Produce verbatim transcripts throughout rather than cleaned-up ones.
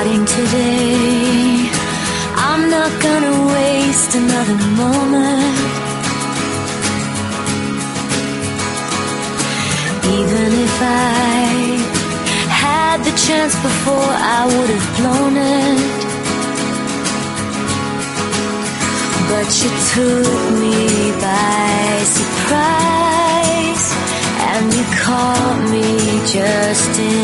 Starting today, I'm not gonna waste another moment. Even if I had the chance before, I would have blown it. But you took me by surprise, and you caught me just in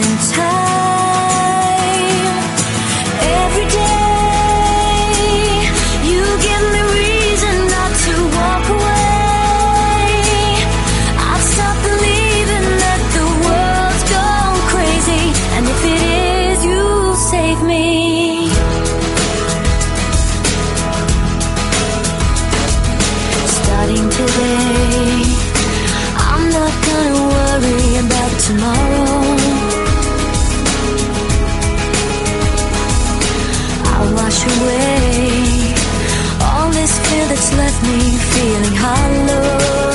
time. Every day you give me reason not to walk away. I've stopped believing that the world's gone crazy, and if it is, you'll save me. Starting today, I'm not gonna worry about tomorrow. I'll wash away all this fear that's left me feeling hollow.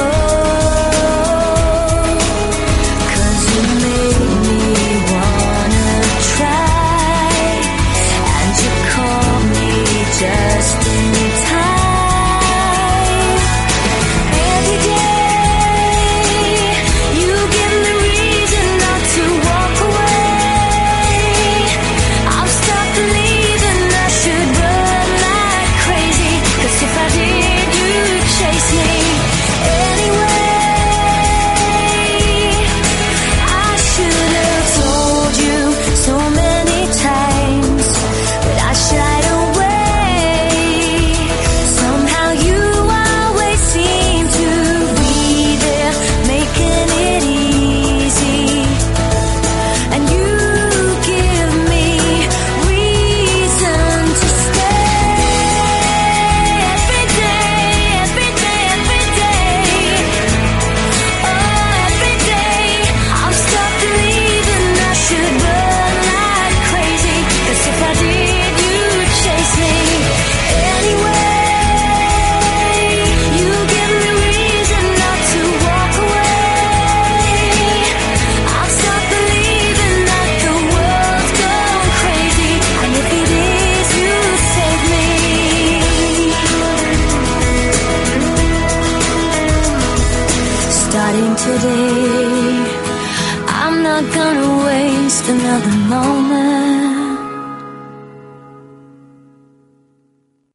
'Cause you made me wanna try, and you caught me just in time. Starting today, I'm not gonna waste another moment.